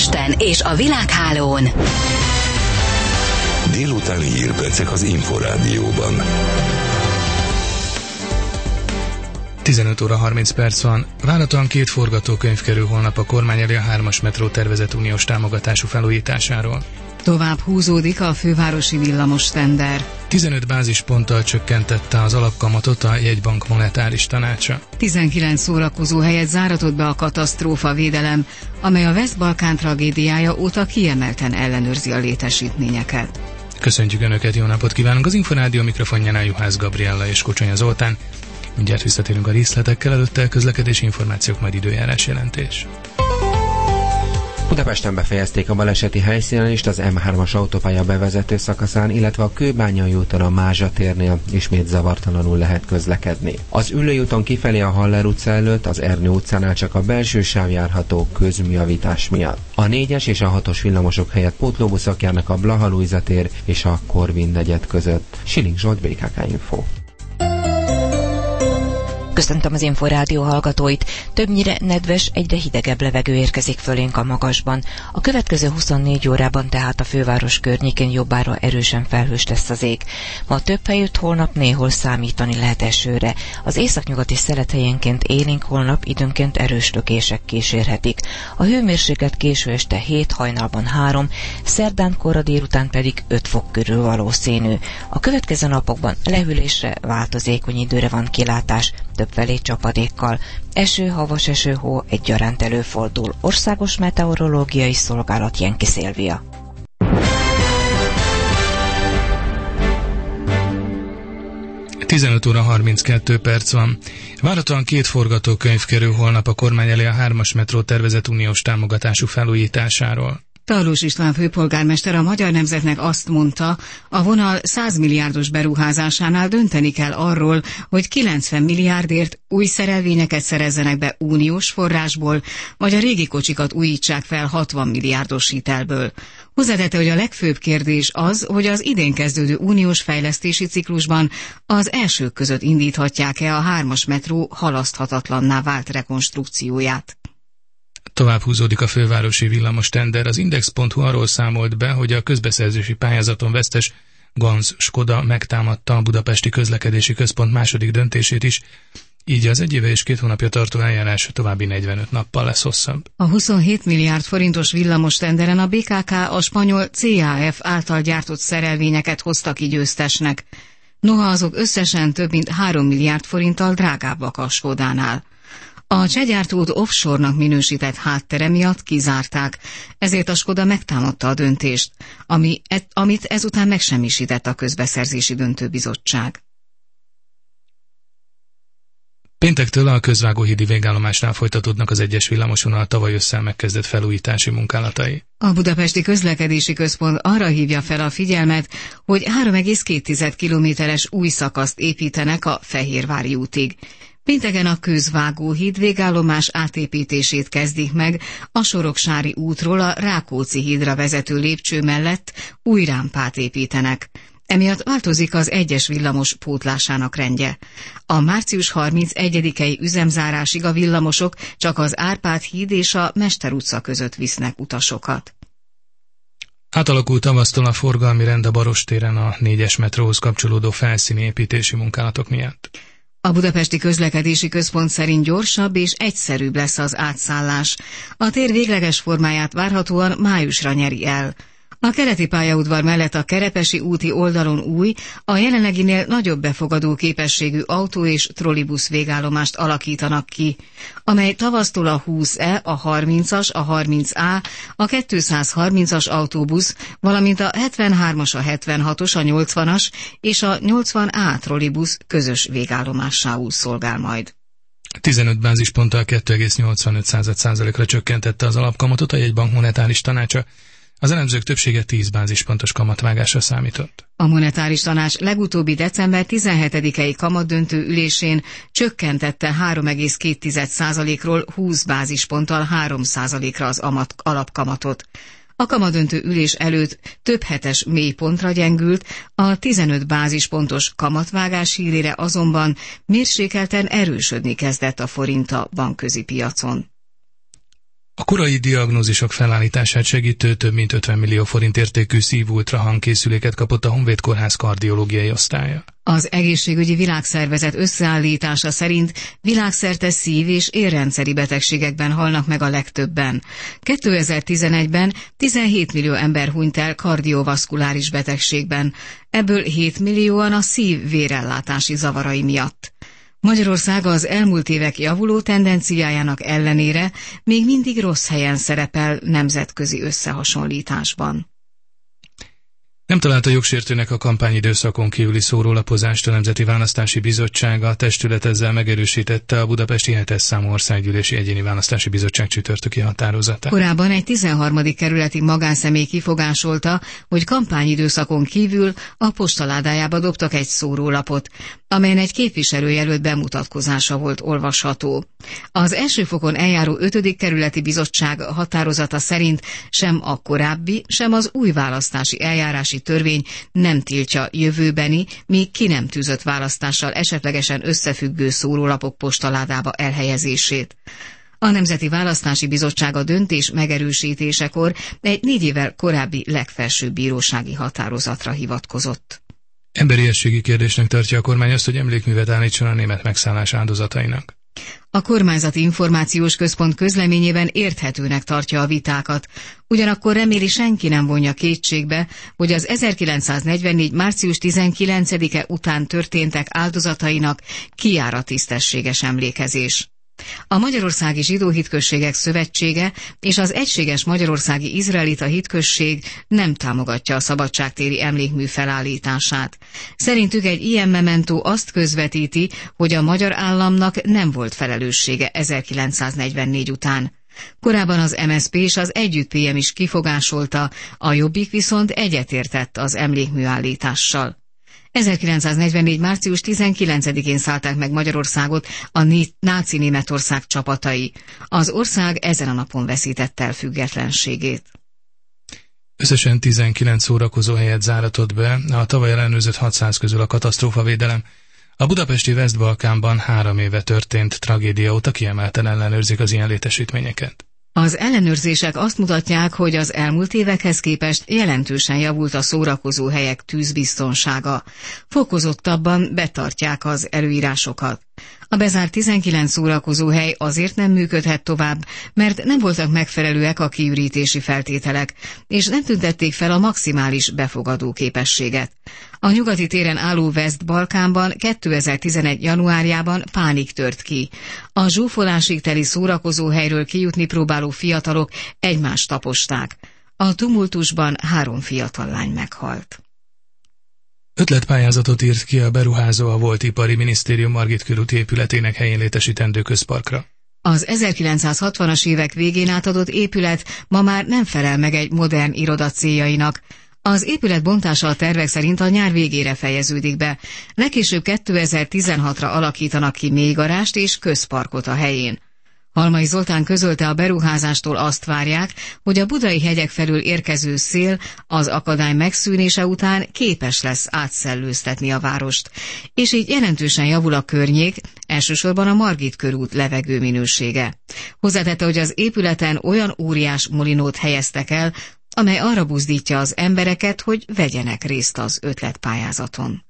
Budapesten és a világhálón. Délutáni hírpercek az Inforádióban. 15 óra 30 perc van. Várhatóan 2 forgatókönyv kerül holnap a kormány elé a 3-as metró tervezett uniós támogatású felújításáról. Tovább húzódik a fővárosi villamos tender. 15 bázisponttal csökkentette az alapkamatot a jegybank monetáris tanácsa. 19 szórakozó helyet záratott be a katasztrófa védelem, amely a West-Balkán tragédiája óta kiemelten ellenőrzi a létesítményeket. Köszöntjük Önöket, jó napot kívánunk! Az Inforádió mikrofonjánál Juhász Gabriella és Kocsonya Zoltán. Mindjárt visszatérünk a részletekkel, előtte közlekedési információk, majd időjárás jelentés. Budapesten befejezték a baleseti helyszínen is, az M3-as autópálya bevezető szakaszán, illetve a Kőbányai úton a Mázsa térnél ismét zavartalanul lehet közlekedni. Az Üllői úton kifelé a Haller utca előtt, az Ernő utcánál csak a belső sáv járható közműjavítás miatt. A 4-es és a 6-os villamosok helyett pótlóbuszok járnak a Blaha Lujza tér és a Korvin negyed között. Siling Zsolt, BKK Info. Köszöntöm az Inforádió hallgatóit. Többnyire nedves, egyre hidegebb levegő érkezik fölénk a magasban. A következő 24 órában tehát a főváros környékén jobbára erősen felhős lesz az ég. Ma több helyütt holnap néhol számítani lehet esőre. Az északnyugati szelet helyenként élénk, holnap időnként erős lökések kísérhetik. A hőmérséklet késő este 7, hajnalban 3, szerdán kora délután pedig 5 fok körül valószínű. A következő napokban lehűlésre, változékony időre van kilátás, többfelé csapadékkal. Eső, havas eső, hó egyaránt előfordul. Országos Meteorológiai Szolgálat, Jenki Szilvia. – 15 óra 32 perc van. Várhatóan 2 forgatókönyv kerül holnap a kormány elé a 3-as metró tervezett uniós támogatású felújításáról. Tarlós István főpolgármester a Magyar Nemzetnek azt mondta, a vonal 100 milliárdos beruházásánál dönteni kell arról, hogy 90 milliárdért új szerelvényeket szerezzenek be uniós forrásból, vagy a régi kocsikat újítsák fel 60 milliárdos hitelből. Hozzátette, hogy a legfőbb kérdés az, hogy az idén kezdődő uniós fejlesztési ciklusban az elsők között indíthatják-e a 3-as metró halaszthatatlanná vált rekonstrukcióját. Tovább húzódik a fővárosi villamos tender. Az Index.hu arról számolt be, hogy a közbeszerzési pályázaton vesztes Ganz Skoda megtámadta a Budapesti Közlekedési Központ második döntését is, így az 1 éve és 2 hónapja tartó eljárás további 45 nappal lesz hosszabb. A 27 milliárd forintos villamos tenderen a BKK a spanyol CAF által gyártott szerelvényeket hozta ki győztesnek. Noha azok összesen több mint 3 milliárd forinttal drágábbak a Skodánál. A csehgyártót offshore-nak minősített háttere miatt kizárták, ezért a Skoda megtámadta a döntést, amit ezután megsemmisített a közbeszerzési döntőbizottság. Péntektől a Közvágóhídi végállomásnál folytatódnak az egyes villamosvonal tavaly ősszel megkezdett felújítási munkálatai. A Budapesti Közlekedési Központ arra hívja fel a figyelmet, hogy 3,2 kilométeres új szakaszt építenek a Fehérvári útig. Pénteken a Közvágóhíd végállomás átépítését kezdik meg, a Soroksári útról a Rákóczi hídra vezető lépcső mellett új rámpát építenek. Emiatt változik az egyes villamos pótlásának rendje. A március 31-i üzemzárásig a villamosok csak az Árpád híd és a Mester utca között visznek utasokat. Átalakult tavasztól a forgalmi rend a Barostéren a 4-es metróhoz kapcsolódó felszíni építési munkálatok miatt. A Budapesti Közlekedési Központ szerint gyorsabb és egyszerűbb lesz az átszállás. A tér végleges formáját várhatóan májusra nyeri el. A keleti pályaudvar mellett a Kerepesi úti oldalon új, a jelenleginél nagyobb befogadó képességű autó- és trollibusz végállomást alakítanak ki, amely tavasztól a 20E, a 30-as, a 30A, a 230-as autóbusz, valamint a 73-as, a 76-os, a 80-as és a 80A trollibusz közös végállomásául szolgál majd. 15 bázisponttal 2,85%-ra csökkentette az alapkamatot a jegybank monetáris tanácsa. Az elemzők többsége 10 bázispontos kamatvágásra számított. A monetáris tanács legutóbbi december 17-i kamatdöntő ülésén csökkentette 3,2%-ról 20 bázisponttal 3%-ra az alapkamatot. A kamatdöntő ülés előtt több hetes mélypontra gyengült, a 15 bázispontos kamatvágás hírére azonban mérsékelten erősödni kezdett a forint a bankközi piacon. A korai diagnózisok felállítását segítő több mint 50 millió forint értékű szív-ultrahangkészüléket kapott a Honvéd Kórház kardiológiai osztálya. Az Egészségügyi Világszervezet összeállítása szerint világszerte szív- és érrendszeri betegségekben halnak meg a legtöbben. 2011-ben 17 millió ember hunyt el kardiovaszkuláris betegségben, ebből 7 millióan a szív-vérellátási zavarai miatt. Magyarország az elmúlt évek javuló tendenciájának ellenére még mindig rossz helyen szerepel nemzetközi összehasonlításban. Nem találta jogsértőnek a kampányidőszakon kívüli szórólapozást a Nemzeti Választási Bizottság, a testület ezzel megerősítette a budapesti 7-es számú országgyűlési egyéni választási bizottság csütörtöki határozatát. Korábban egy 13. kerületi magánszemély kifogásolta, hogy kampányidőszakon kívül a postaládájába dobtak egy szórólapot, amelyen egy képviselőjelölt bemutatkozása volt olvasható. Az első fokon eljáró 5. kerületi bizottság határozata szerint sem a korábbi, sem az új választási eljárási törvény nem tiltja jövőbeni, még ki nem tűzött választással esetlegesen összefüggő szórólapok postaládába elhelyezését. A Nemzeti Választási Bizottság a döntés megerősítésekor egy 4 évvel korábbi legfelsőbb bírósági határozatra hivatkozott. Emberiességi kérdésnek tartja a kormány azt, hogy emlékművet állítson a német megszállás áldozatainak. A Kormányzati Információs Központ közleményében érthetőnek tartja a vitákat, ugyanakkor reméli, senki nem vonja kétségbe, hogy az 1944. március 19-e után történtek áldozatainak kijár a tisztességes emlékezés. A Magyarországi Zsidó Hitközségek Szövetsége és az Egységes Magyarországi Izraelita Hitközség nem támogatja a szabadságtéri emlékmű felállítását. Szerintük egy ilyen mementó azt közvetíti, hogy a magyar államnak nem volt felelőssége 1944 után. Korábban az MSZP és az Együtt-PM is kifogásolta, a Jobbik viszont egyetértett az emlékműállítással. 1944. március 19-én szállták meg Magyarországot a náci Németország csapatai. Az ország ezen a napon veszítette el függetlenségét. Összesen 19 szórakozó helyet záratott be a tavaly ellenőrzött 600 közül a katasztrófavédelem. A budapesti West-Balkánban 3 éve történt tragédia óta kiemelten ellenőrzik az ilyen létesítményeket. Az ellenőrzések azt mutatják, hogy az elmúlt évekhez képest jelentősen javult a szórakozó helyek tűzbiztonsága. Fokozottabban betartják az előírásokat. A bezárt 19 szórakozóhely azért nem működhet tovább, mert nem voltak megfelelőek a kiürítési feltételek, és nem tüntették fel a maximális befogadó képességet. A nyugati téren álló West-Balkánban 2011. januárjában pánik tört ki. A zsúfolásig teli szórakozóhelyről kijutni próbáló fiatalok egymást taposták. A tumultusban 3 fiatal lány meghalt. Ötletpályázatot írt ki a beruházó a volt ipari minisztérium Margit körúti épületének helyén létesítendő közparkra. Az 1960-as évek végén átadott épület ma már nem felel meg egy modern iroda céljainak. Az épület bontása a tervek szerint a nyár végére fejeződik be. Legkésőbb 2016-ra alakítanak ki mélygarást és közparkot a helyén. Halmai Zoltán közölte, a beruházástól azt várják, hogy a budai hegyek felől érkező szél az akadály megszűnése után képes lesz átszellőztetni a várost, és így jelentősen javul a környék, elsősorban a Margit körút levegőminősége. Hozzátette, hogy az épületen olyan óriás molinót helyeztek el, amely arra buzdítja az embereket, hogy vegyenek részt az ötletpályázaton.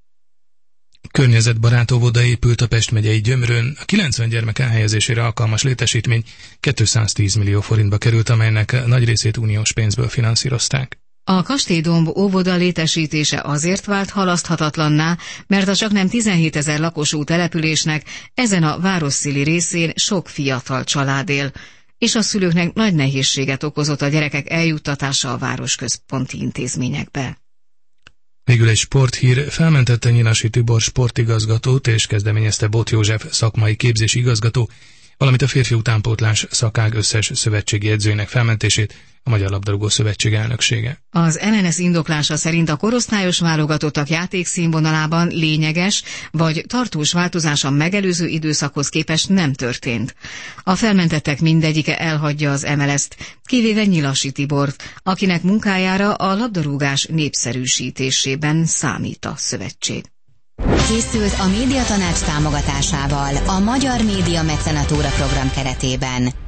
Környezetbarát óvoda épült a Pest megyei Gyömrön, a 90 gyermek elhelyezésére alkalmas létesítmény 210 millió forintba került, amelynek nagy részét uniós pénzből finanszírozták. A Kastélydomb óvoda létesítése azért vált halaszthatatlanná, mert a csaknem 17 000 lakosú településnek ezen a városszéli részén sok fiatal család él, és a szülőknek nagy nehézséget okozott a gyerekek eljuttatása a városközponti intézményekbe. Végül egy sporthír: felmentette Nyinasi Tibor sportigazgatót és kezdeményezte Bóth József szakmai képzési igazgató, valamint a férfi utánpótlás szakág összes szövetségi edzőinek felmentését a Magyar Labdarúgó Szövetség elnöksége. Az MNS indoklása szerint a korosztályos válogatottak játékszínvonalában lényeges vagy tartós változás a megelőző időszakhoz képest nem történt. A felmentettek mindegyike elhagyja az MLS-t, kivéve Nyilasi Tibort, akinek munkájára a labdarúgás népszerűsítésében számít a szövetség. Készült a Médiatanács támogatásával a Magyar Média Mecenatúra program keretében.